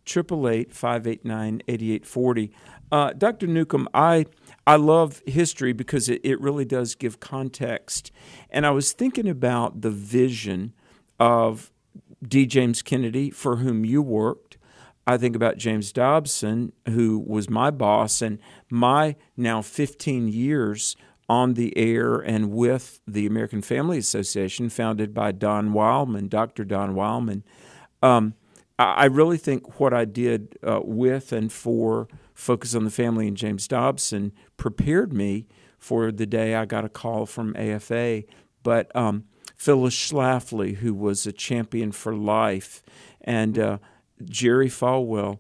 [SPEAKER 6] 888-589-8840. Dr. Newcomb, I love history because it really does give context. And I was thinking about the vision of D. James Kennedy, for whom you worked. I think about James Dobson, who was my boss, and my now 15 years on the air and with the American Family Association, founded by Don Wildman, Dr. Don Wildman. I really think what I did with and for Focus on the Family and James Dobson prepared me for the day I got a call from AFA. But Phyllis Schlafly, who was a champion for life, and Jerry Falwell,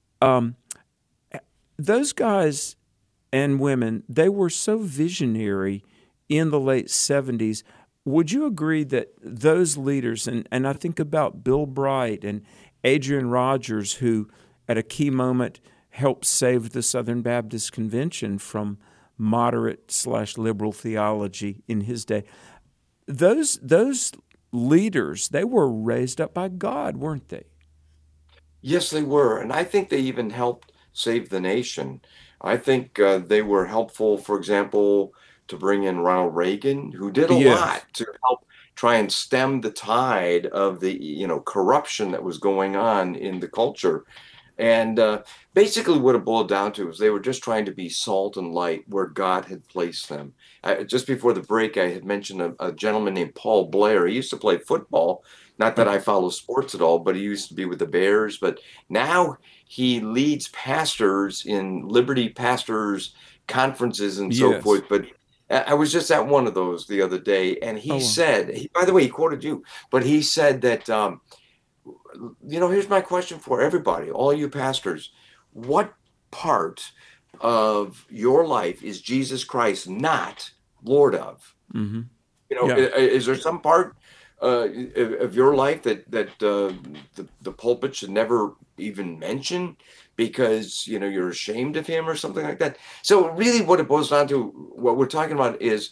[SPEAKER 6] those guys and women, they were so visionary in the late 70s. Would you agree that those leaders, and I think about Bill Bright and Adrian Rogers, who at a key moment helped save the Southern Baptist Convention from moderate/liberal theology in his day, those leaders, they were raised up by God, weren't they?
[SPEAKER 12] Yes, they were. And I think they even helped save the nation. I think they were helpful, for example, to bring in Ronald Reagan, who did a lot to help try and stem the tide of the corruption that was going on in the culture. And basically what it boiled down to is they were just trying to be salt and light where God had placed them. Just before the break, I had mentioned a gentleman named Paul Blair. He used to play football. Not that I follow sports at all, but he used to be with the Bears. But now he leads pastors in Liberty Pastors conferences and so forth. But I was just at one of those the other day, and he said, by the way, he quoted you, but he said that, here's my question for everybody, all you pastors. What part of your life is Jesus Christ not Lord of?
[SPEAKER 6] Mm-hmm.
[SPEAKER 12] Is there some part of your life that the pulpit should never even mention because you're ashamed of him or something like that? So really what it boils down to, what we're talking about is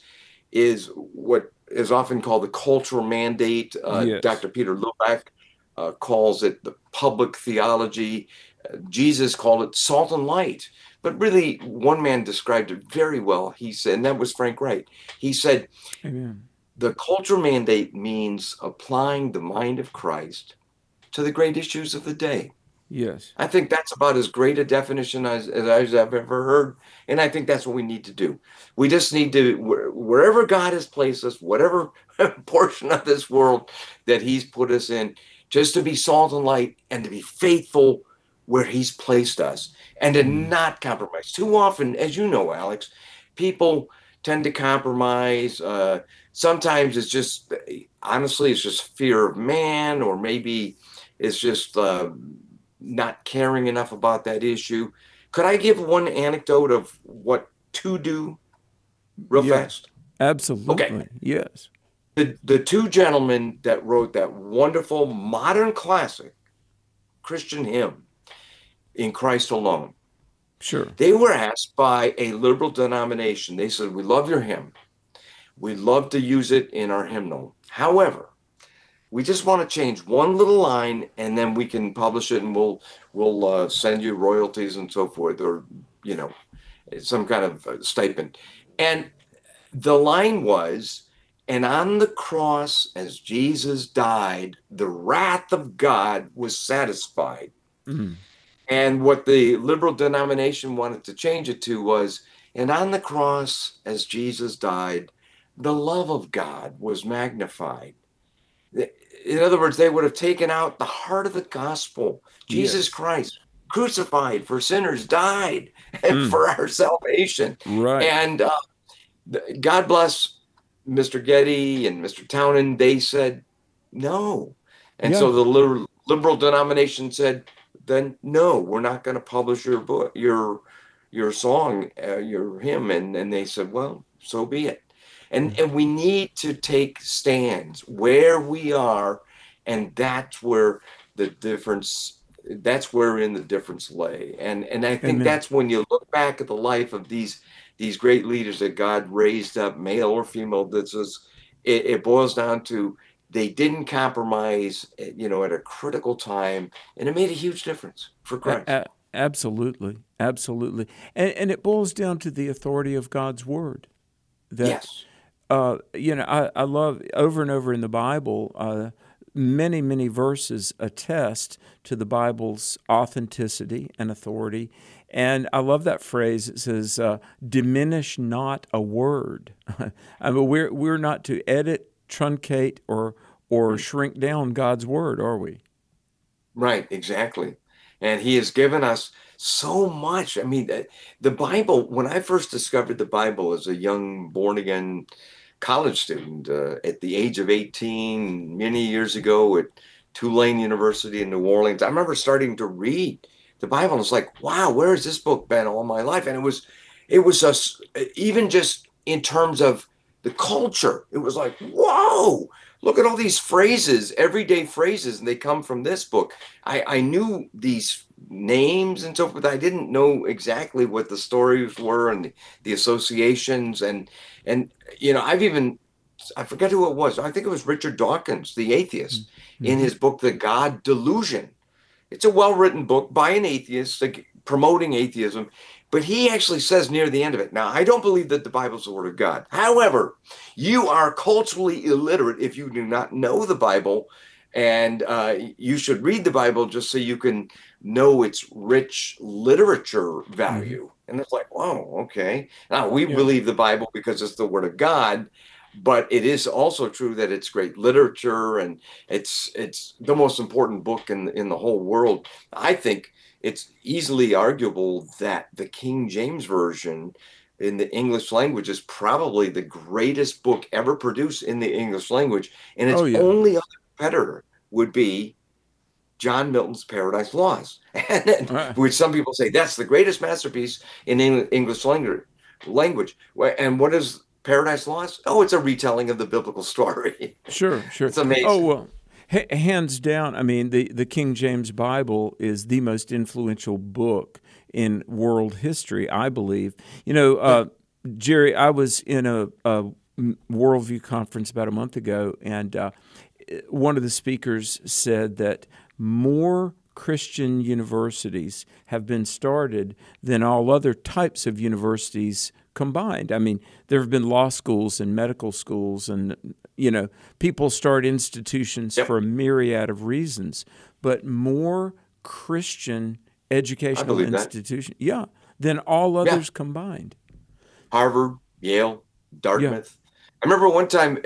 [SPEAKER 12] what is often called the cultural mandate. Dr. Peter Luback calls it the public theology. Jesus called it salt and light. But really, one man described it very well. He said, and that was Frank Wright. He said,
[SPEAKER 6] Amen.
[SPEAKER 12] The cultural mandate means applying the mind of Christ to the great issues of the day.
[SPEAKER 6] Yes.
[SPEAKER 12] I think that's about as great a definition as I've ever heard. And I think that's what we need to do. We just need to, wherever God has placed us, whatever portion of this world that he's put us in, just to be salt and light and to be faithful where he's placed us and to not compromise. Too often, as you know, Alex, people tend to compromise. Sometimes it's just, honestly, it's just fear of man, or maybe it's just not caring enough about that issue. Could I give one anecdote of what to do real fast?
[SPEAKER 6] Absolutely.
[SPEAKER 12] Okay.
[SPEAKER 6] Yes.
[SPEAKER 12] The two gentlemen that wrote that wonderful modern classic Christian hymn, In Christ Alone.
[SPEAKER 6] Sure.
[SPEAKER 12] They were asked by a liberal denomination. They said, we love your hymn. We'd love to use it in our hymnal. However, we just want to change one little line and then we can publish it and we'll send you royalties and so forth, or, some kind of stipend. And the line was, and on the cross, as Jesus died, the wrath of God was satisfied.
[SPEAKER 6] Mm-hmm.
[SPEAKER 12] And what the liberal denomination wanted to change it to was, and on the cross, as Jesus died, the love of God was magnified. In other words, they would have taken out the heart of the gospel. Jesus Christ, crucified for sinners, died for our salvation.
[SPEAKER 6] Right.
[SPEAKER 12] And God bless Mr. Getty and Mr. Townend. They said no. And so the liberal denomination said, then no, we're not going to publish your book, your song, your hymn. And they said, well, so be it. And we need to take stands where we are, and that's where the difference, that's wherein the difference lay. And I think that's when you look back at the life of these great leaders that God raised up, male or female, it boils down to they didn't compromise, at a critical time, and it made a huge difference for Christ.
[SPEAKER 6] Absolutely. Absolutely. And it boils down to the authority of God's word.
[SPEAKER 12] Yes.
[SPEAKER 6] I love over and over in the Bible, many, many verses attest to the Bible's authenticity and authority. And I love that phrase. It says, diminish not a word. I mean, we're not to edit, truncate, or shrink down God's word, are we?
[SPEAKER 12] Right, exactly. And he has given us so much. I mean, the Bible, when I first discovered the Bible as a young born-again college student at the age of 18, many years ago at Tulane University in New Orleans, I remember starting to read the Bible and it's like, wow, where has this book been all my life? And it was us, even just in terms of the culture, it was like, whoa, look at all these phrases, everyday phrases, and they come from this book. I knew these names and so forth. I didn't know exactly what the stories were and the associations. And I forget who it was. I think it was Richard Dawkins, the atheist, in his book, The God Delusion. It's a well-written book by an atheist, like, promoting atheism. But he actually says near the end of it, now, I don't believe that the Bible is the Word of God. However, you are culturally illiterate if you do not know the Bible, and you should read the Bible just so you can know its rich literature value. And it's like, whoa, okay. Now, we believe the Bible because it's the Word of God, but it is also true that it's great literature, and it's the most important book in the whole world. I think it's easily arguable that the King James Version in the English language is probably the greatest book ever produced in the English language. And its only other competitor would be John Milton's Paradise Lost, which some people say that's the greatest masterpiece in English language. And what is Paradise Lost? Oh, it's a retelling of the biblical story.
[SPEAKER 6] Sure.
[SPEAKER 12] It's amazing.
[SPEAKER 6] Oh, well. Hands down, I mean, the King James Bible is the most influential book in world history, I believe. Jerry, I was in a Worldview conference about a month ago, and one of the speakers said that more Christian universities have been started than all other types of universities combined. I mean, there have been law schools and medical schools, and people start institutions for a myriad of reasons, but more Christian educational institutions, than all others combined.
[SPEAKER 12] Harvard, Yale, Dartmouth. I remember one time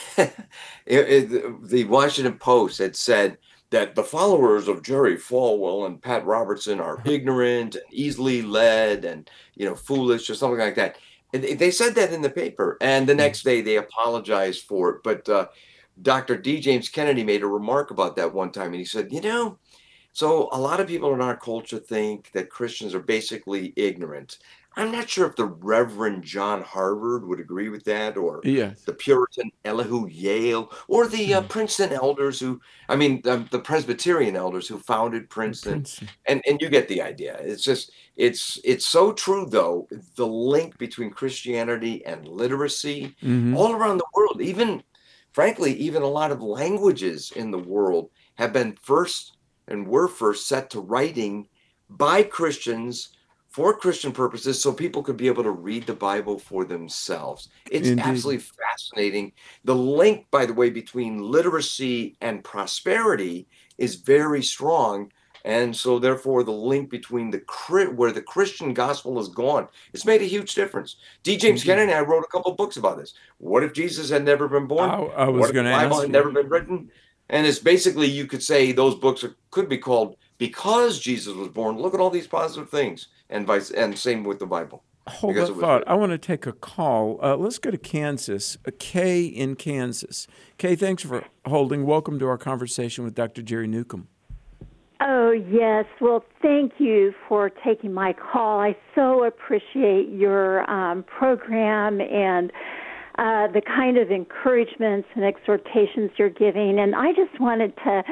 [SPEAKER 12] the Washington Post had said that the followers of Jerry Falwell and Pat Robertson are ignorant and easily led and, foolish or something like that. And they said that in the paper. And the next day they apologized for it. But Dr. D. James Kennedy made a remark about that one time. And he said, so a lot of people in our culture think that Christians are basically ignorant. I'm not sure if the Reverend John Harvard would agree with that, or the Puritan Elihu Yale, or the Princeton elders the Presbyterian elders who founded Princeton. And you get the idea. It's just, it's so true, though, the link between Christianity and literacy all around the world, even a lot of languages in the world have been were first set to writing by Christians for Christian purposes, so people could be able to read the Bible for themselves. It's absolutely fascinating. The link, by the way, between literacy and prosperity is very strong. And so therefore the link between where the Christian gospel has gone, it's made a huge difference. D. James Kennedy and I wrote a couple of books about this. What if Jesus had never been born?
[SPEAKER 6] I was going to ask.
[SPEAKER 12] The Bible had never been written? And it's basically, you could say those books could be called Because Jesus Was Born. Look at all these positive things. And same with the Bible.
[SPEAKER 6] Hold that thought. I want to take a call. Let's go to Kansas. Kay in Kansas. Kay, thanks for holding. Welcome to our conversation with Dr. Jerry Newcomb.
[SPEAKER 20] Oh, yes. Well, thank you for taking my call. I so appreciate your program and the kind of encouragements and exhortations you're giving. And I just wanted to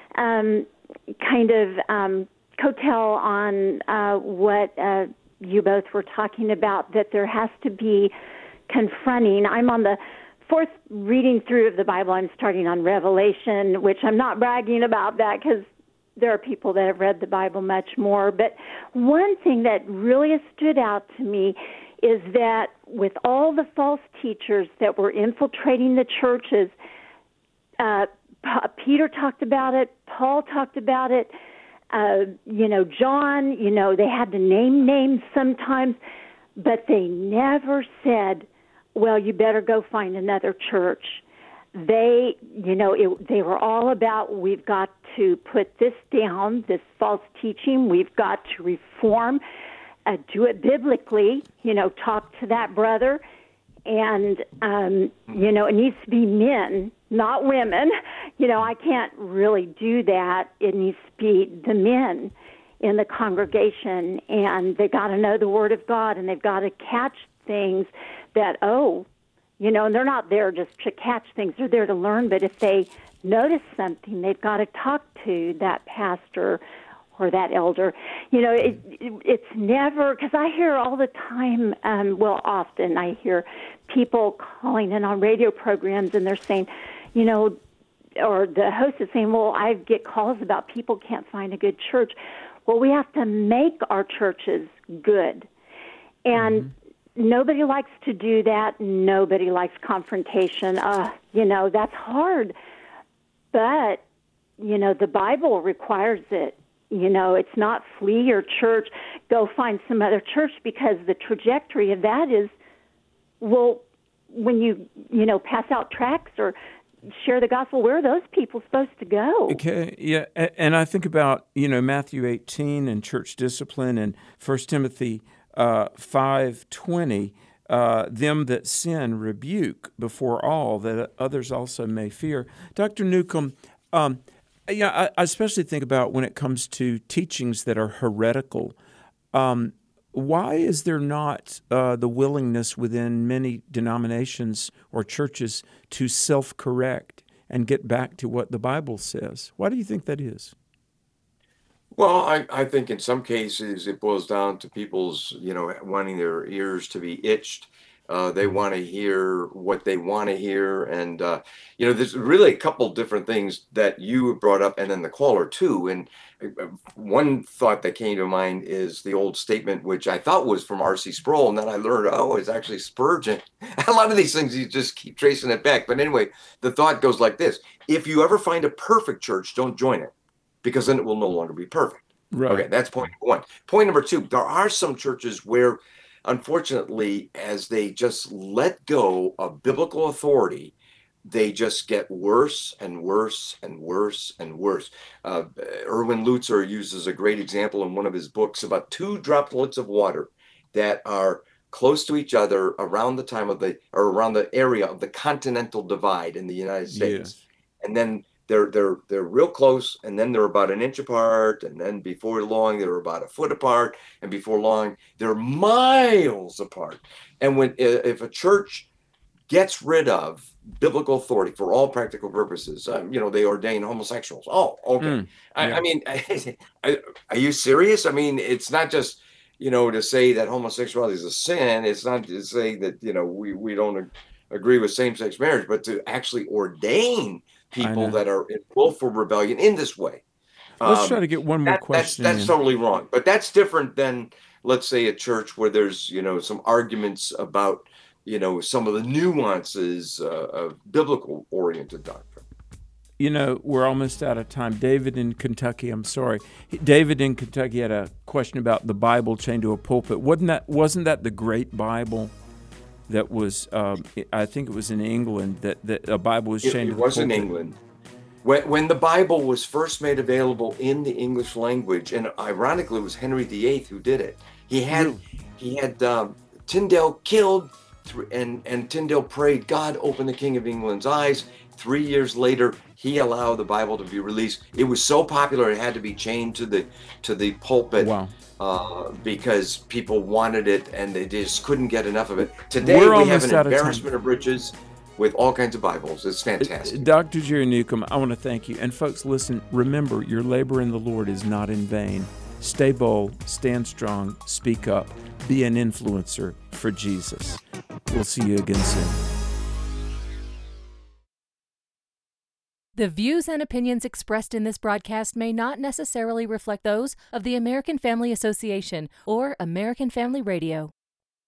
[SPEAKER 20] coattail on what you both were talking about, that there has to be confronting. I'm on the fourth reading through of the Bible. I'm starting on Revelation, which I'm not bragging about that because there are people that have read the Bible much more. But one thing that really has stood out to me is that with all the false teachers that were infiltrating the churches, Peter talked about it, Paul talked about it, John, they had to name names sometimes, but they never said, well, you better go find another church. They were all about, we've got to put this down, this false teaching. We've got to reform, do it biblically, talk to that brother. And, it needs to be men, not women. I can't really do that. It needs to be the men in the congregation, and they got to know the Word of God, and they've got to catch things that, and they're not there just to catch things. They're there to learn, but if they notice something, they've got to talk to that pastor or that elder. It's never, because I hear all the time, often I hear people calling in on radio programs, and they're saying, or the host is saying, well, I get calls about people can't find a good church. Well, we have to make our churches good. And nobody likes to do that. Nobody likes confrontation. That's hard. But, the Bible requires it. It's not flee your church, go find some other church, because the trajectory of that is, when you pass out tracts or share the gospel, where are those people supposed to go?
[SPEAKER 6] Okay, yeah, and I think about, Matthew 18 and church discipline, and 1 Timothy 5:20, them that sin rebuke before all, that others also may fear. Dr. Newcomb, I especially think about when it comes to teachings that are heretical. Why is there not the willingness within many denominations or churches to self-correct and get back to what the Bible says? Why do you think that is?
[SPEAKER 12] Well, I think in some cases it boils down to people's, wanting their ears to be itched. They want to hear what they want to hear. And, there's really a couple different things that you brought up, and then the caller too. And one thought that came to mind is the old statement, which I thought was from R.C. Sproul. And then I learned, it's actually Spurgeon. A lot of these things, you just keep tracing it back. But anyway, the thought goes like this. If you ever find a perfect church, don't join it, because then it will no longer be perfect.
[SPEAKER 6] Right.
[SPEAKER 12] Okay, that's point number one. Point number two, there are some churches where, unfortunately, as they just let go of biblical authority, they just get worse and worse and worse and worse. Erwin Lutzer uses a great example in one of his books about two droplets of water that are close to each other around the around the area of the Continental Divide in the United States. Yes. And then they're real close, and then they're about an inch apart, and then before long they're about a foot apart, and before long they're miles apart. And if a church gets rid of biblical authority for all practical purposes, they ordain homosexuals. Oh, okay. I mean, are you serious? I mean, it's not just to say that homosexuality is a sin. It's not to say that we don't agree with same-sex marriage, but to actually ordain people that are in willful rebellion in this way.
[SPEAKER 6] Let's try to get one more question.
[SPEAKER 12] That's totally wrong. But that's different than, let's say, a church where there's, some arguments about, some of the nuances of biblical-oriented doctrine.
[SPEAKER 6] We're almost out of time. David in Kentucky, I'm sorry. David in Kentucky had a question about the Bible chained to a pulpit. Wasn't that the Great Bible? That was, I think it was in England that a Bible was chained to the pulpit. It was in England.
[SPEAKER 12] When the Bible was first made available in the English language, and ironically it was Henry VIII who did it. He had Tyndale killed, and Tyndale prayed, God, open the King of England's eyes. 3 years later, he allowed the Bible to be released. It was so popular it had to be chained to the pulpit.
[SPEAKER 6] Wow.
[SPEAKER 12] Because people wanted it and they just couldn't get enough of it. Today we have an embarrassment of riches with all kinds of Bibles. It's fantastic.
[SPEAKER 6] Dr. Jerry Newcomb, I want to thank you. And folks, listen, remember, your labor in the Lord is not in vain. Stay bold, stand strong, speak up, be an influencer for Jesus. We'll see you again soon.
[SPEAKER 21] The views and opinions expressed in this broadcast may not necessarily reflect those of the American Family Association or American Family Radio.